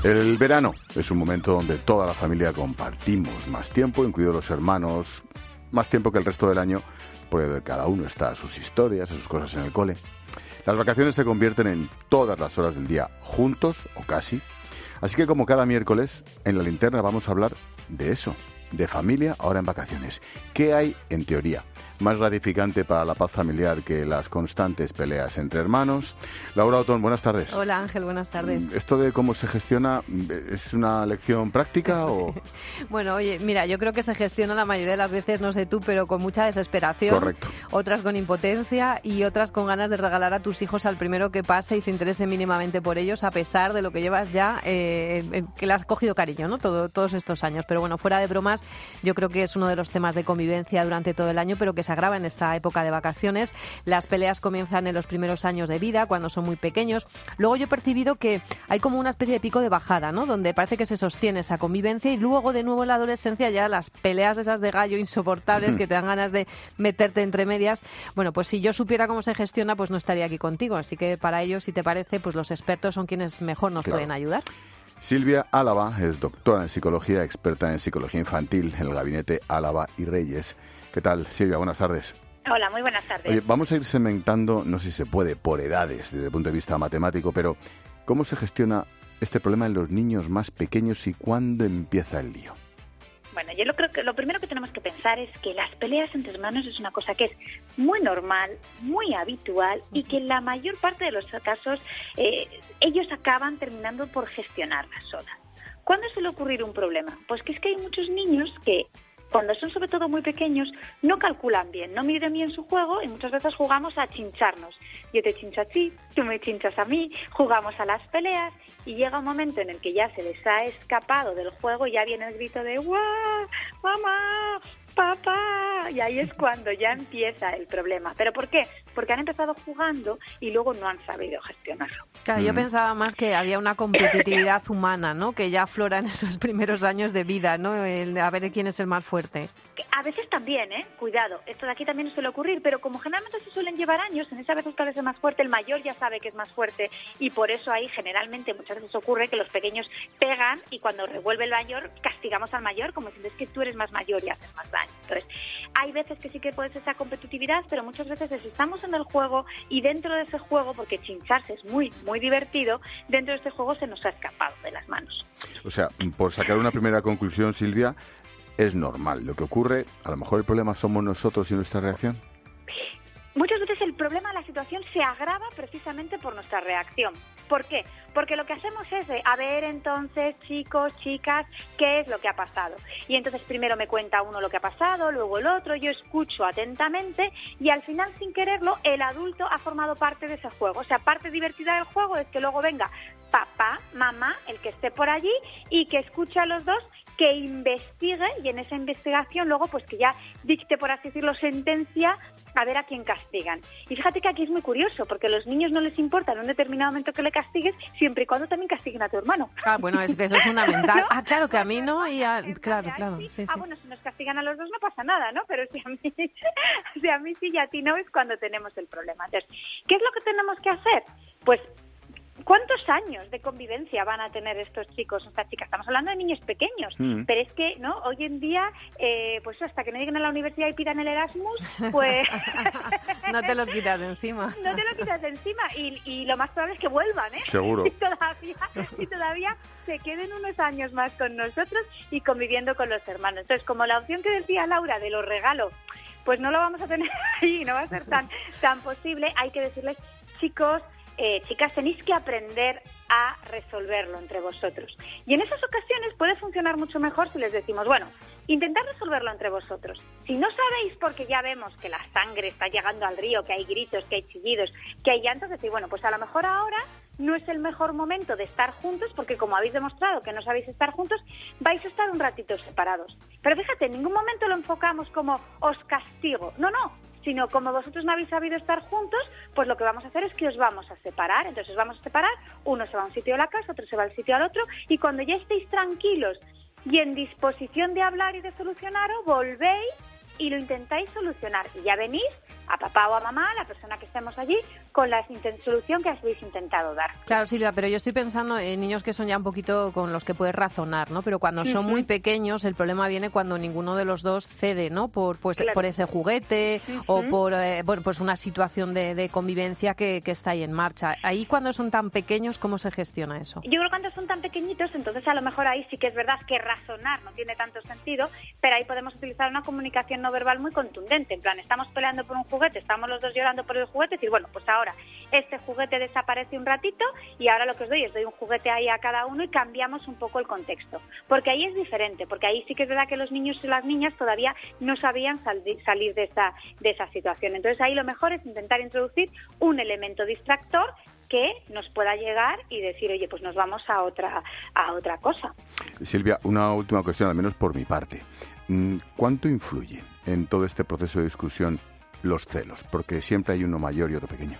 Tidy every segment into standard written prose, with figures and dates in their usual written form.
El verano es un momento donde toda la familia compartimos más tiempo, incluidos los hermanos, más tiempo que el resto del año, porque cada uno está a sus historias, a sus cosas en el cole. Las vacaciones se convierten en todas las horas del día, juntos o casi. Así que como cada miércoles, en La Linterna vamos a hablar de eso, de familia ahora en vacaciones. ¿Qué hay, en teoría, más gratificante para la paz familiar que las constantes peleas entre hermanos? Laura Otón, buenas tardes. Hola Ángel, buenas tardes. ¿Esto de cómo se gestiona es una lección práctica o...? Bueno, oye, mira, yo creo que se gestiona la mayoría de las veces, no sé tú, pero con mucha desesperación. Correcto. Otras con impotencia y otras con ganas de regalar a tus hijos al primero que pase y se interese mínimamente por ellos, a pesar de lo que llevas ya, que le has cogido cariño, ¿no? Todos estos años. Pero bueno, fuera de bromas, yo creo que es uno de los temas de convivencia durante todo el año, pero que se agrava en esta época de vacaciones. Las peleas comienzan en los primeros años de vida, cuando son muy pequeños. Luego yo he percibido que hay como una especie de pico de bajada, ¿no? Donde parece que se sostiene esa convivencia y luego de nuevo en la adolescencia ya las peleas esas de gallo insoportables que te dan ganas de meterte entre medias. Bueno, pues si yo supiera cómo se gestiona, pues no estaría aquí contigo. Así que para ello, si te parece, pues los expertos son quienes mejor nos pueden ayudar. Silvia Álava es doctora en psicología, experta en psicología infantil en el gabinete Álava y Reyes. ¿Qué tal, Silvia? Buenas tardes. Hola, muy buenas tardes. Oye, vamos a ir segmentando, no sé si se puede, por edades, desde el punto de vista matemático, pero ¿cómo se gestiona este problema en los niños más pequeños y cuándo empieza el lío? Bueno, yo creo que lo primero que tenemos que pensar es que las peleas entre hermanos es una cosa que es muy normal, muy habitual y que en la mayor parte de los casos ellos acaban terminando por gestionarlas solas. ¿Cuándo suele ocurrir un problema? Pues que es que hay muchos niños que cuando son sobre todo muy pequeños no calculan bien, no miden bien su juego y muchas veces jugamos a chincharnos. Yo te chincho a ti, tú me chinchas a mí, jugamos a las peleas y llega un momento en el que ya se les ha escapado del juego y ya viene el grito de ¡guau! ¡Mamá! ¡Papá! Y ahí es cuando ya empieza el problema. ¿Pero por qué? Porque han empezado jugando y luego no han sabido gestionarlo. Claro, yo pensaba más que había una competitividad humana, ¿no? Que ya aflora en esos primeros años de vida, ¿no? A ver quién es el más fuerte. A veces también, cuidado, esto de aquí también suele ocurrir, pero como generalmente se suelen llevar años, en esas veces que a veces es más fuerte, el mayor ya sabe que es más fuerte y por eso ahí generalmente muchas veces ocurre que los pequeños pegan y cuando revuelve el mayor castigamos al mayor como diciendo es que tú eres más mayor y haces más daño. Entonces, hay veces que sí que puede ser esa competitividad, pero muchas veces estamos en el juego y dentro de ese juego, porque chincharse es muy, muy divertido, dentro de ese juego se nos ha escapado de las manos. O sea, por sacar una primera conclusión, Silvia, es normal. Lo que ocurre, a lo mejor el problema somos nosotros y nuestra reacción. Muchas veces el problema de la situación se agrava precisamente por nuestra reacción. ¿Por qué? Porque lo que hacemos es a ver entonces, chicos, chicas, ¿qué es lo que ha pasado? Y entonces primero me cuenta uno lo que ha pasado, luego el otro, yo escucho atentamente y al final sin quererlo el adulto ha formado parte de ese juego. O sea, parte divertida del juego es que luego venga papá, mamá, el que esté por allí y que escuche a los dos, que investigue y en esa investigación luego pues que ya dicte, por así decirlo, sentencia a ver a quién castigan. Y fíjate que aquí es muy curioso porque a los niños no les importa en un determinado momento que le castigues siempre y cuando también castiguen a tu hermano. Ah, bueno, es que eso es fundamental. ¿No? Ah, claro, que a mí no y claro. Sí. Sí. Ah, bueno, si nos castigan a los dos no pasa nada, ¿no? Pero si a mí sí y a ti no es cuando tenemos el problema. Entonces, ¿qué es lo que tenemos que hacer? Pues ¿cuántos años de convivencia van a tener estos chicos o estas chicas? Estamos hablando de niños pequeños, pero es que no hoy en día, pues hasta que no lleguen a la universidad y pidan el Erasmus, pues... no te los quitas de encima. No te lo quitas de encima y lo más probable es que vuelvan, ¿eh? Seguro. Y todavía se queden unos años más con nosotros y conviviendo con los hermanos. Entonces, como la opción que decía Laura de los regalos, pues no lo vamos a tener ahí, no va a ser tan posible, hay que decirles, chicos, chicas, tenéis que aprender a resolverlo entre vosotros. Y en esas ocasiones puede funcionar mucho mejor si les decimos, bueno, intentad resolverlo entre vosotros. Si no sabéis, porque ya vemos que la sangre está llegando al río, que hay gritos, que hay chillidos, que hay llantos, decir, bueno, pues a lo mejor ahora no es el mejor momento de estar juntos, porque como habéis demostrado que no sabéis estar juntos, vais a estar un ratito separados. Pero fíjate, en ningún momento lo enfocamos como os castigo. No, sino como vosotros no habéis sabido estar juntos, pues lo que vamos a hacer es que os vamos a separar. Entonces os vamos a separar, uno se va a un sitio de la casa, otro se va al sitio al otro, y cuando ya estéis tranquilos y en disposición de hablar y de solucionarlo, volvéis y lo intentáis solucionar. Y ya venís a papá o a mamá, a la persona que estemos allí, con la solución que habéis intentado dar. Claro, Silvia, pero yo estoy pensando en niños que son ya un poquito con los que puedes razonar, ¿no? Pero cuando son muy pequeños, el problema viene cuando ninguno de los dos cede, ¿no? Por ese juguete o por pues una situación de convivencia que está ahí en marcha. Ahí, cuando son tan pequeños, ¿cómo se gestiona eso? Yo creo que cuando son tan pequeñitos, entonces a lo mejor ahí sí que es verdad que razonar no tiene tanto sentido, pero ahí podemos utilizar una comunicación no verbal muy contundente. En plan, estamos peleando por un juguete, estamos los dos llorando por el juguete, y decir, bueno, pues ahora este juguete desaparece un ratito y ahora lo que os doy un juguete ahí a cada uno y cambiamos un poco el contexto. Porque ahí es diferente, porque ahí sí que es verdad que los niños y las niñas todavía no sabían salir de esa situación. Entonces ahí lo mejor es intentar introducir un elemento distractor que nos pueda llegar y decir, oye, pues nos vamos a otra cosa. Silvia, una última cuestión, al menos por mi parte. ¿Cuánto influye en todo este proceso de discusión los celos? Porque siempre hay uno mayor y otro pequeño.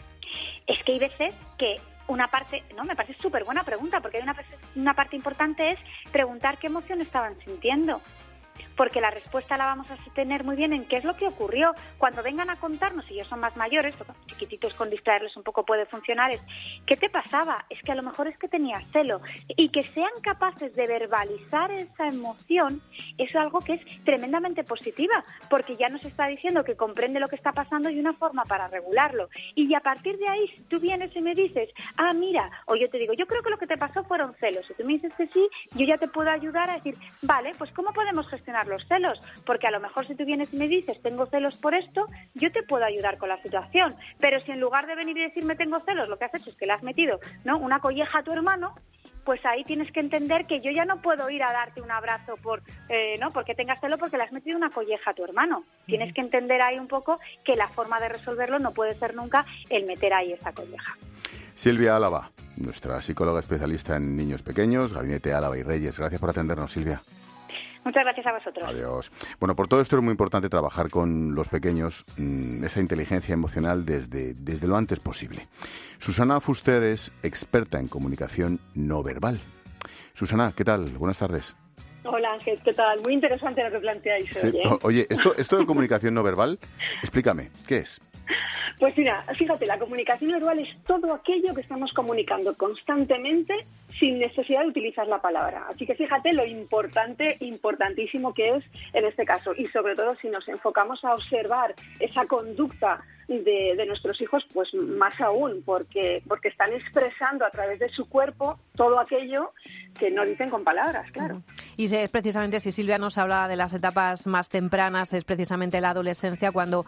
Es que hay veces que una parte, no, me parece súper buena pregunta, porque hay una parte importante es preguntar qué emoción estaban sintiendo. Porque la respuesta la vamos a tener muy bien en qué es lo que ocurrió. Cuando vengan a contarnos, si ellos son más mayores, porque chiquititos con distraerles un poco puede funcionar, es ¿qué te pasaba? Es que a lo mejor es que tenías celo. Y que sean capaces de verbalizar esa emoción es algo que es tremendamente positiva, porque ya nos está diciendo que comprende lo que está pasando y una forma para regularlo. Y a partir de ahí, si tú vienes y me dices, mira, o yo te digo, yo creo que lo que te pasó fueron celos. Si tú me dices que sí, yo ya te puedo ayudar a decir, vale, pues ¿cómo podemos gestionar los celos? Porque a lo mejor si tú vienes y me dices tengo celos por esto, yo te puedo ayudar con la situación, pero si en lugar de venir y decirme tengo celos, lo que has hecho es que le has metido, ¿no?, una colleja a tu hermano, pues ahí tienes que entender que yo ya no puedo ir a darte un abrazo porque tengas celos, porque le has metido una colleja a tu hermano. Tienes que entender ahí un poco que la forma de resolverlo no puede ser nunca el meter ahí esa colleja. Silvia Álava, nuestra psicóloga especialista en niños pequeños, Gabinete Álava y Reyes. Gracias por atendernos, Silvia. Muchas gracias a vosotros. Adiós. Bueno, por todo esto es muy importante trabajar con los pequeños esa inteligencia emocional desde lo antes posible. Susana Fuster es experta en comunicación no verbal. Susana, ¿qué tal? Buenas tardes. Hola Ángel, ¿qué tal? Muy interesante lo que planteáis hoy, ¿eh? Oye, esto de comunicación no verbal, explícame, ¿qué es? Pues mira, fíjate, la comunicación verbal es todo aquello que estamos comunicando constantemente sin necesidad de utilizar la palabra. Así que fíjate lo importantísimo que es en este caso. Y sobre todo si nos enfocamos a observar esa conducta de nuestros hijos, pues más aún, porque están expresando a través de su cuerpo todo aquello que no dicen con palabras, claro. Y es precisamente, si Silvia nos habla de las etapas más tempranas, es precisamente la adolescencia cuando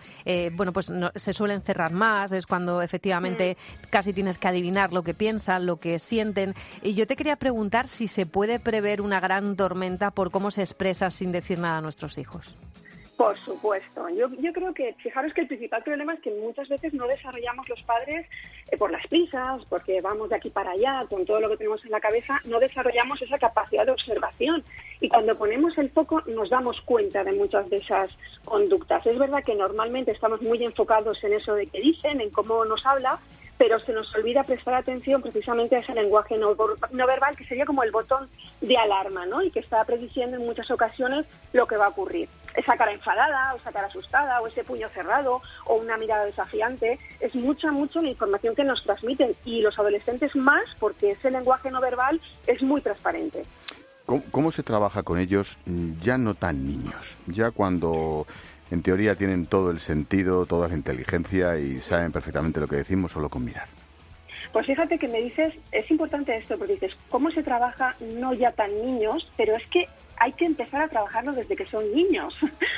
se suelen cerrar más, es cuando efectivamente casi tienes que adivinar lo que piensan, lo que sienten. Y yo te quería preguntar si se puede prever una gran tormenta por cómo se expresa sin decir nada a nuestros hijos. Por supuesto. Yo creo que, fijaros que el principal problema es que muchas veces no desarrollamos los padres por las prisas, porque vamos de aquí para allá, con todo lo que tenemos en la cabeza, no desarrollamos esa capacidad de observación. Y cuando ponemos el foco nos damos cuenta de muchas de esas conductas. Es verdad que normalmente estamos muy enfocados en eso de que dicen, en cómo nos habla, pero se nos olvida prestar atención precisamente a ese lenguaje no verbal, que sería como el botón de alarma, ¿no? Y que está prediciendo en muchas ocasiones lo que va a ocurrir. Esa cara enfadada, o esa cara asustada, o ese puño cerrado, o una mirada desafiante, es mucha la información que nos transmiten, y los adolescentes más, porque ese lenguaje no verbal es muy transparente. ¿Cómo se trabaja con ellos ya no tan niños? Ya cuando en teoría tienen todo el sentido, toda la inteligencia y saben perfectamente lo que decimos solo con mirar. Pues fíjate que me dices, es importante esto, porque dices, ¿cómo se trabaja no ya tan niños? Pero es que hay que empezar a trabajarlo desde que son niños.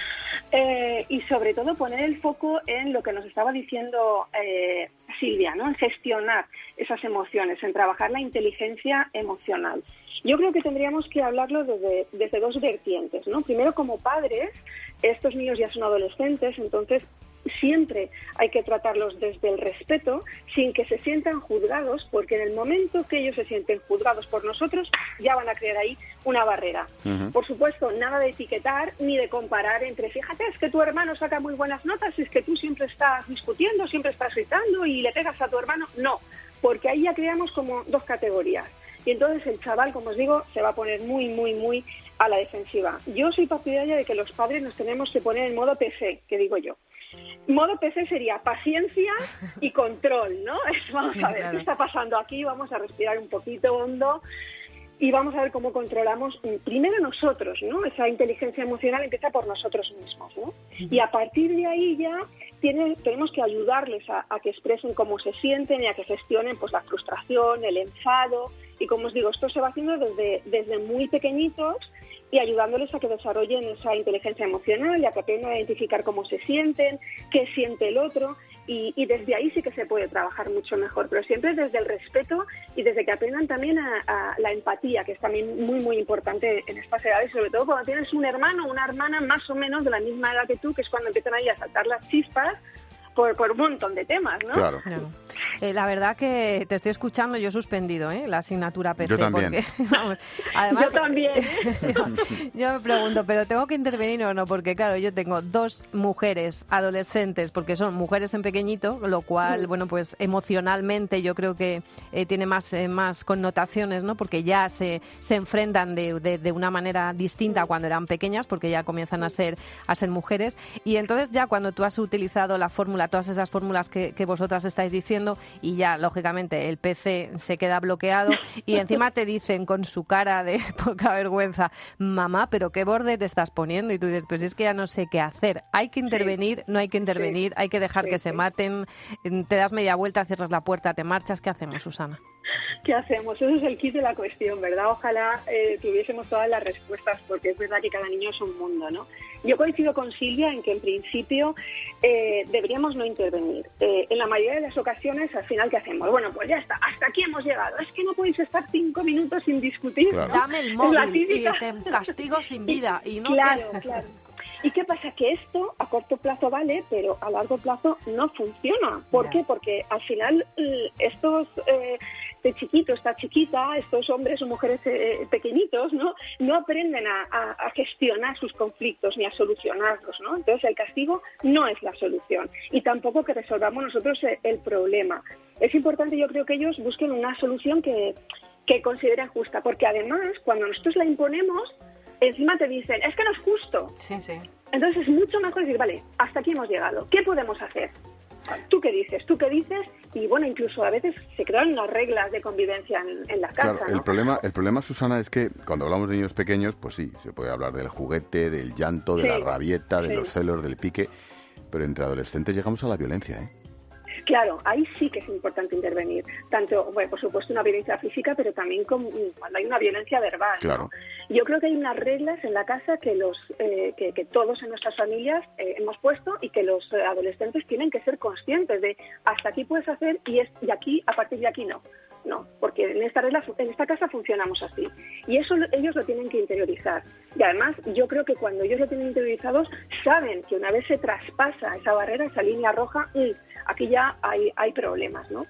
Y sobre todo poner el foco en lo que nos estaba diciendo Silvia, ¿no? En gestionar esas emociones, en trabajar la inteligencia emocional. Yo creo que tendríamos que hablarlo desde dos vertientes, ¿no? Primero, como padres, estos niños ya son adolescentes, entonces siempre hay que tratarlos desde el respeto, sin que se sientan juzgados, porque en el momento que ellos se sienten juzgados por nosotros, ya van a crear ahí una barrera. Uh-huh. Por supuesto, nada de etiquetar ni de comparar entre, fíjate, es que tu hermano saca muy buenas notas, es que tú siempre estás discutiendo, siempre estás gritando y le pegas a tu hermano. No, porque ahí ya creamos como dos categorías. Y entonces el chaval, como os digo, se va a poner muy a la defensiva. Yo soy partidaria de que los padres nos tenemos que poner en modo PC, que digo yo. modo PC sería paciencia y control, ¿no? Vamos a ver, claro. ¿qué está pasando aquí? Vamos a respirar un poquito hondo y vamos a ver cómo controlamos primero nosotros, ¿no? Esa inteligencia emocional empieza por nosotros mismos, ¿no? Y a partir de ahí ya tenemos que ayudarles a que expresen cómo se sienten y a que gestionen pues la frustración, el enfado, y como os digo, esto se va haciendo desde muy pequeñitos y ayudándoles a que desarrollen esa inteligencia emocional y a que aprendan a identificar cómo se sienten, qué siente el otro, y desde ahí sí que se puede trabajar mucho mejor, pero siempre desde el respeto y desde que aprendan también a la empatía, que es también muy, muy importante en estas edades, sobre todo cuando tienes un hermano o una hermana más o menos de la misma edad que tú, que es cuando empiezan ahí a saltar las chispas por un montón de temas, ¿no? Claro. La verdad que te estoy escuchando, yo he suspendido la asignatura PC. Yo también. Porque, vamos, además, yo también. yo me pregunto, ¿pero tengo que intervenir o no? Porque claro, yo tengo 2 mujeres adolescentes, porque son mujeres en pequeñito, lo cual, bueno, pues emocionalmente yo creo que tiene más connotaciones, ¿no? Porque ya se enfrentan de una manera distinta cuando eran pequeñas, porque ya comienzan a ser mujeres. Y entonces ya cuando tú has utilizado la fórmula, todas esas fórmulas que vosotras estáis diciendo, y ya lógicamente el PC se queda bloqueado y encima te dicen con su cara de poca vergüenza, mamá, pero qué borde te estás poniendo, y tú dices, pues es que ya no sé qué hacer, hay que intervenir, no hay que intervenir, hay que dejar que se maten, te das media vuelta, cierras la puerta, te marchas. ¿Qué hacemos, Susana? ¿Qué hacemos? Eso es el kit de la cuestión, ¿verdad? Ojalá tuviésemos todas las respuestas, porque es verdad que cada niño es un mundo, ¿no? Yo coincido con Silvia en que en principio deberíamos no intervenir. En la mayoría de las ocasiones, al final, ¿qué hacemos? Bueno, pues ya está, hasta aquí hemos llegado. Es que no podéis estar 5 minutos sin discutir, Claro. ¿no? Dame el móvil y te castigo sin vida. Y no Claro. ¿Y qué pasa? Que esto a corto plazo vale, pero a largo plazo no funciona. ¿Por qué? Porque al final estos este chiquito, esta chiquita, estos hombres o mujeres pequeñitos, no aprenden a gestionar sus conflictos ni a solucionarlos, ¿no? Entonces el castigo no es la solución y tampoco que resolvamos nosotros el problema. Es importante, yo creo, que ellos busquen una solución que consideren justa, porque además cuando nosotros la imponemos, encima te dicen, es que no es justo. Sí. Entonces es mucho mejor decir, vale, hasta aquí hemos llegado, ¿qué podemos hacer? ¿Tú qué dices? Y bueno, incluso a veces se crean unas reglas de convivencia en la casa, Claro, ¿no? el problema, Susana, es que cuando hablamos de niños pequeños, pues sí, se puede hablar del juguete, del llanto, de la rabieta, de los celos, del pique, pero entre adolescentes llegamos a la violencia, ¿eh? Claro, ahí sí que es importante intervenir. Tanto, bueno, por supuesto, una violencia física, pero también cuando hay una violencia verbal, Claro. ¿no? Yo creo que hay unas reglas en la casa que que todos en nuestras familias hemos puesto y que los adolescentes tienen que ser conscientes de hasta aquí puedes hacer y aquí, a partir de aquí no. No, porque en esta casa funcionamos así. Y eso ellos lo tienen que interiorizar. Y además, yo creo que cuando ellos lo tienen interiorizados, saben que una vez se traspasa esa barrera, esa línea roja, aquí ya hay problemas, ¿no?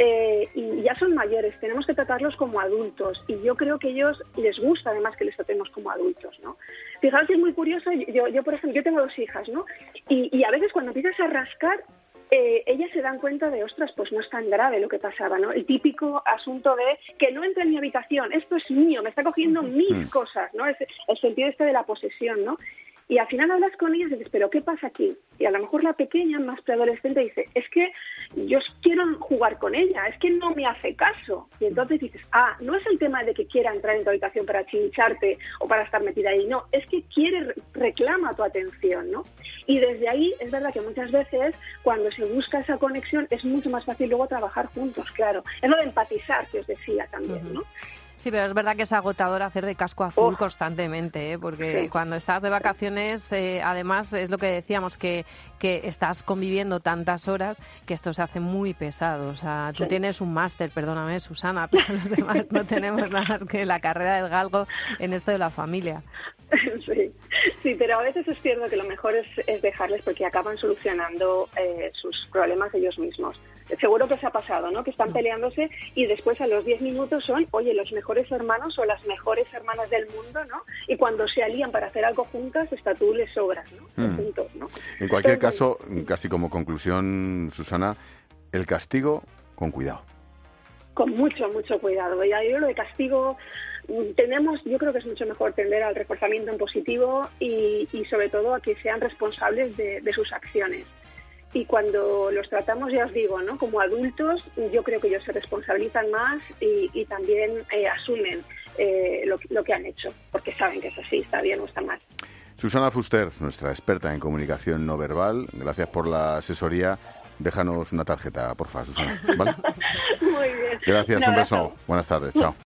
Y ya son mayores, tenemos que tratarlos como adultos. Y yo creo que a ellos les gusta además que les tratemos como adultos, ¿no? Fijaos que es muy curioso, yo por ejemplo, yo tengo 2 hijas, ¿no? Y a veces cuando empiezas a rascar, ellas se dan cuenta de, ostras, pues no es tan grave lo que pasaba, ¿no? El típico asunto de que no entra en mi habitación, esto es mío, me está cogiendo mis cosas, ¿no? Es el sentido de la posesión, ¿no? Y al final hablas con ellas y dices, ¿pero qué pasa aquí? Y a lo mejor la pequeña, más preadolescente, dice, es que yo quiero jugar con ella, es que no me hace caso. Y entonces dices, no es el tema de que quiera entrar en tu habitación para chincharte o para estar metida ahí, no, es que reclama tu atención, ¿no? Y desde ahí es verdad que muchas veces cuando se busca esa conexión es mucho más fácil luego trabajar juntos, claro. Es lo de empatizar que os decía también, ¿no? Sí, pero es verdad que es agotador hacer de casco azul constantemente, porque cuando estás de vacaciones, además es lo que decíamos, que estás conviviendo tantas horas que esto se hace muy pesado. O sea, tú tienes un máster, perdóname, Susana, pero los demás no tenemos nada más que la carrera del galgo en esto de la familia. Sí, pero a veces es cierto que lo mejor es dejarles porque acaban solucionando sus problemas ellos mismos. Seguro que os ha pasado, ¿no? Que están peleándose y después a los 10 minutos son, oye, los mejores hermanos o las mejores hermanas del mundo, ¿no? Y cuando se alían para hacer algo juntas, hasta tú les sobras, ¿no? Juntos, ¿no? En cualquier caso, casi como conclusión, Susana, el castigo con cuidado. Con mucho cuidado. Ya yo lo de castigo yo creo que es mucho mejor tender al reforzamiento en positivo y sobre todo a que sean responsables de sus acciones. y cuando los tratamos, ya os digo, ¿no? Como adultos, yo creo que ellos se responsabilizan más y también asumen lo que han hecho, porque saben que es así, está bien o está mal. Susana Fuster, nuestra experta en comunicación no verbal, gracias por la asesoría. Déjanos una tarjeta, porfa, Susana, ¿vale? Muy bien. Gracias, un beso. Buenas tardes, chao.